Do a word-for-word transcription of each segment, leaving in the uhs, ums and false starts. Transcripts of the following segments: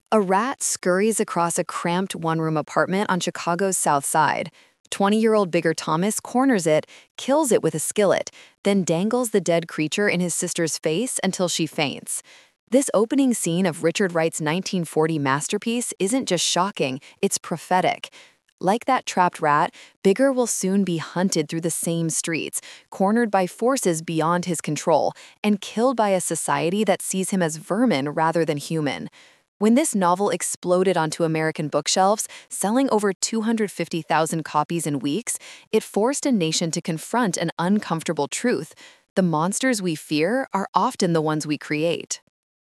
A rat scurries across a cramped one-room apartment on Chicago's South Side. twenty-year-old Bigger Thomas corners it, kills it with a skillet, then dangles the dead creature in his sister's face until she faints. This opening scene of Richard Wright's nineteen forty masterpiece isn't just shocking, it's prophetic. Like that trapped rat, Bigger will soon be hunted through the same streets, cornered by forces beyond his control, and killed by a society that sees him as vermin rather than human. When this novel exploded onto American bookshelves, selling over two hundred fifty thousand copies in weeks, it forced a nation to confront an uncomfortable truth. The monsters we fear are often the ones we create.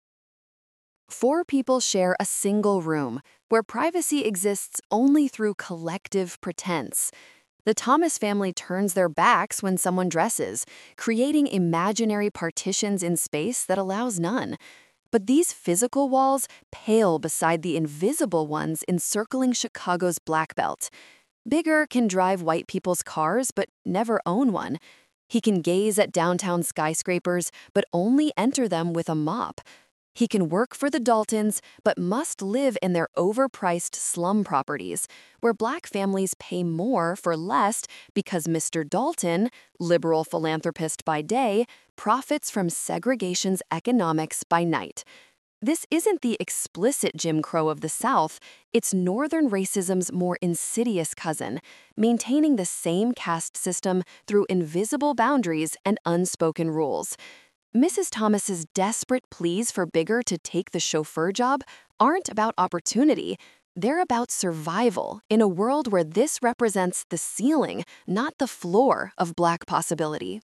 Four people share a single room, where privacy exists only through collective pretense. The Thomas family turns their backs when someone dresses, creating imaginary partitions in space that allows none. But these physical walls pale beside the invisible ones encircling Chicago's Black Belt. Bigger can drive white people's cars but never own one. He can gaze at downtown skyscrapers but only enter them with a mop. He can work for the Daltons but must live in their overpriced slum properties, where black families pay more for less because Mister Dalton, liberal philanthropist by day, profits from segregation's economics by night. This isn't the explicit Jim Crow of the South, it's Northern racism's more insidious cousin, maintaining the same caste system through invisible boundaries and unspoken rules. Missus Thomas's desperate pleas for Bigger to take the chauffeur job aren't about opportunity. They're about survival in a world where this represents the ceiling, not the floor, of black possibility.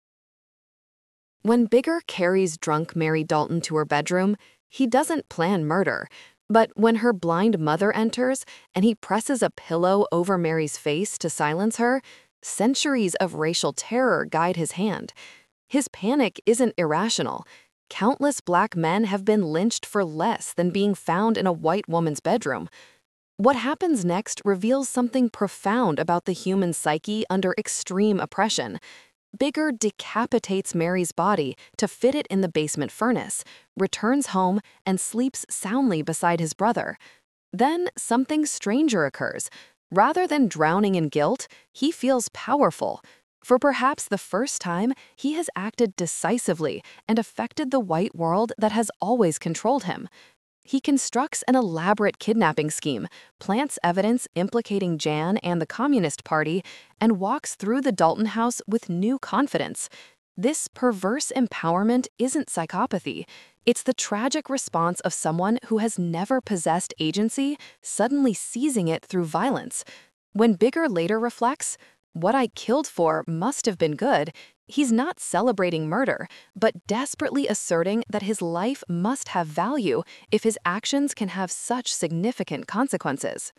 When Bigger carries drunk Mary Dalton to her bedroom, he doesn't plan murder. But when her blind mother enters and he presses a pillow over Mary's face to silence her, centuries of racial terror guide his hand. His panic isn't irrational. Countless black men have been lynched for less than being found in a white woman's bedroom. What happens next reveals something profound about the human psyche under extreme oppression. Bigger decapitates Mary's body to fit it in the basement furnace, returns home, and sleeps soundly beside his brother. Then something stranger occurs. Rather than drowning in guilt, he feels powerful. For perhaps the first time, he has acted decisively and affected the white world that has always controlled him. He constructs an elaborate kidnapping scheme, plants evidence implicating Jan and the Communist Party, and walks through the Dalton house with new confidence. This perverse empowerment isn't psychopathy. It's the tragic response of someone who has never possessed agency, suddenly seizing it through violence. When Bigger later reflects, "What I killed for must have been good," he's not celebrating murder, but desperately asserting that his life must have value if his actions can have such significant consequences.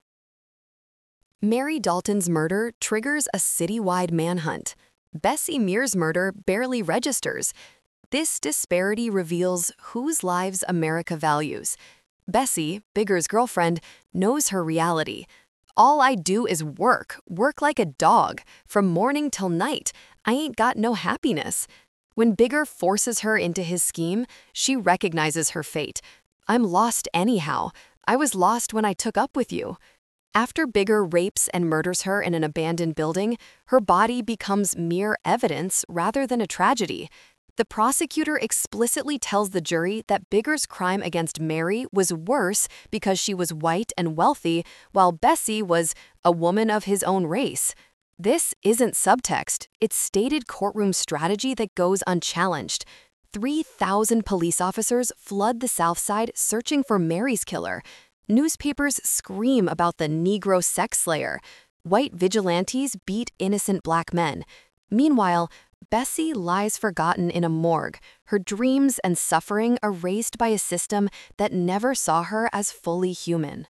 Mary Dalton's murder triggers a citywide manhunt. Bessie Mears' murder barely registers. This disparity reveals whose lives America values. Bessie, Bigger's girlfriend, knows her reality. "All I do is work, work like a dog, from morning till night. I ain't got no happiness." When Bigger forces her into his scheme, she recognizes her fate. "I'm lost anyhow. I was lost when I took up with you." After Bigger rapes and murders her in an abandoned building, her body becomes mere evidence rather than a tragedy. The prosecutor explicitly tells the jury that Bigger's crime against Mary was worse because she was white and wealthy, while Bessie was a woman of his own race. This isn't subtext, it's stated courtroom strategy that goes unchallenged. three thousand police officers flood the South Side searching for Mary's killer. Newspapers scream about the Negro sex slayer. White vigilantes beat innocent black men. Meanwhile, Bessie lies forgotten in a morgue, her dreams and suffering erased by a system that never saw her as fully human.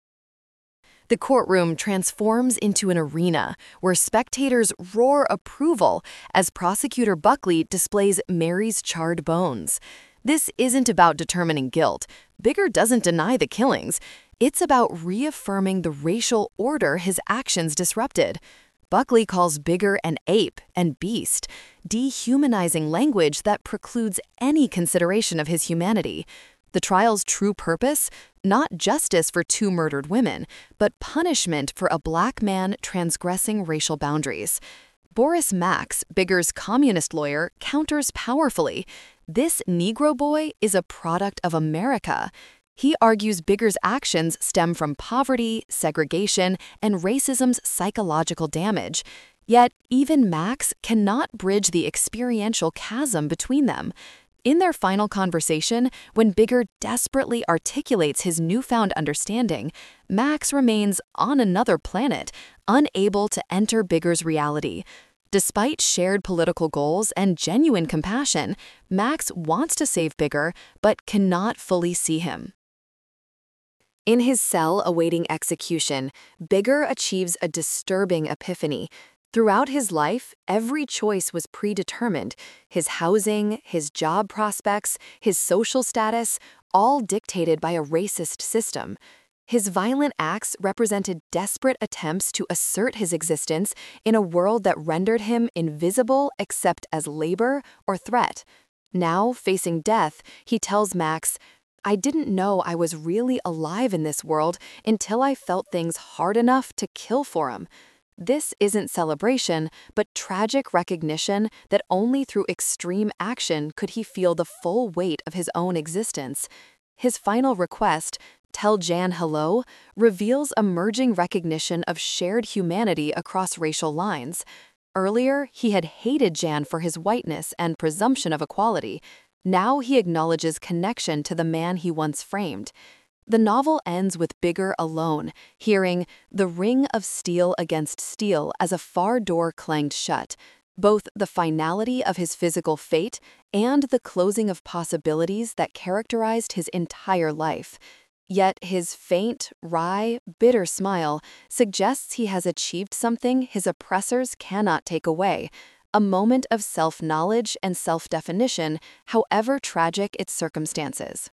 The courtroom transforms into an arena where spectators roar approval as Prosecutor Buckley displays Mary's charred bones. This isn't about determining guilt. Bigger doesn't deny the killings. It's about reaffirming the racial order his actions disrupted. Buckley calls Bigger an ape and beast, dehumanizing language that precludes any consideration of his humanity. The trial's true purpose? Not justice for two murdered women, but punishment for a black man transgressing racial boundaries. Boris Max, Bigger's communist lawyer, counters powerfully. This Negro boy is a product of America. He argues Bigger's actions stem from poverty, segregation, and racism's psychological damage. Yet, even Max cannot bridge the experiential chasm between them. In their final conversation, when Bigger desperately articulates his newfound understanding, Max remains on another planet, unable to enter Bigger's reality. Despite shared political goals and genuine compassion, Max wants to save Bigger, but cannot fully see him. In his cell awaiting execution, Bigger achieves a disturbing epiphany. Throughout his life, every choice was predetermined: his housing, his job prospects, his social status, all dictated by a racist system. His violent acts represented desperate attempts to assert his existence in a world that rendered him invisible except as labor or threat. Now, facing death, he tells Max, "I didn't know I was really alive in this world until I felt things hard enough to kill for 'em." This isn't celebration, but tragic recognition that only through extreme action could he feel the full weight of his own existence. His final request, "Tell Jan hello," reveals a merging recognition of shared humanity across racial lines. Earlier, he had hated Jan for his whiteness and presumption of equality. Now he acknowledges connection to the man he once framed. The novel ends with Bigger alone, hearing the ring of steel against steel as a far door clanged shut, both the finality of his physical fate and the closing of possibilities that characterized his entire life. Yet his faint, wry, bitter smile suggests he has achieved something his oppressors cannot take away, a moment of self-knowledge and self-definition, however tragic its circumstances.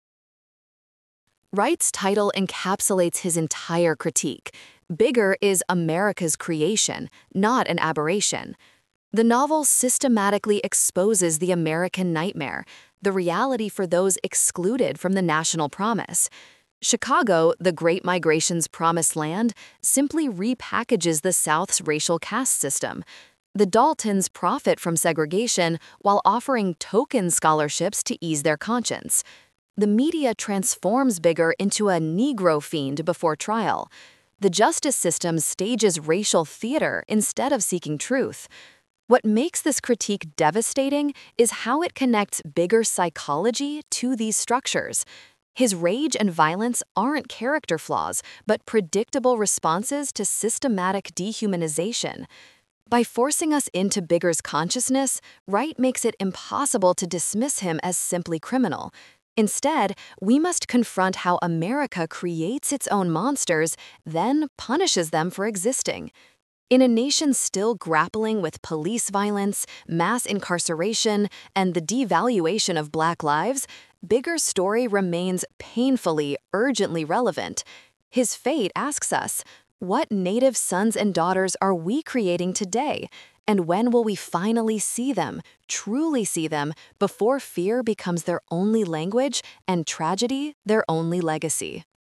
Wright's title encapsulates his entire critique. Bigger is America's creation, not an aberration. The novel systematically exposes the American nightmare, the reality for those excluded from the national promise. Chicago, the Great Migration's promised land, simply repackages the South's racial caste system. The Daltons profit from segregation while offering token scholarships to ease their conscience. The media transforms Bigger into a Negro fiend before trial. The justice system stages racial theater instead of seeking truth. What makes this critique devastating is how it connects Bigger's psychology to these structures. His rage and violence aren't character flaws, but predictable responses to systematic dehumanization. By forcing us into Bigger's consciousness, Wright makes it impossible to dismiss him as simply criminal. Instead, we must confront how America creates its own monsters, then punishes them for existing. In a nation still grappling with police violence, mass incarceration, and the devaluation of Black lives, Bigger's story remains painfully, urgently relevant. His fate asks us, what Native sons and daughters are we creating today? And when will we finally see them, truly see them, before fear becomes their only language and tragedy their only legacy?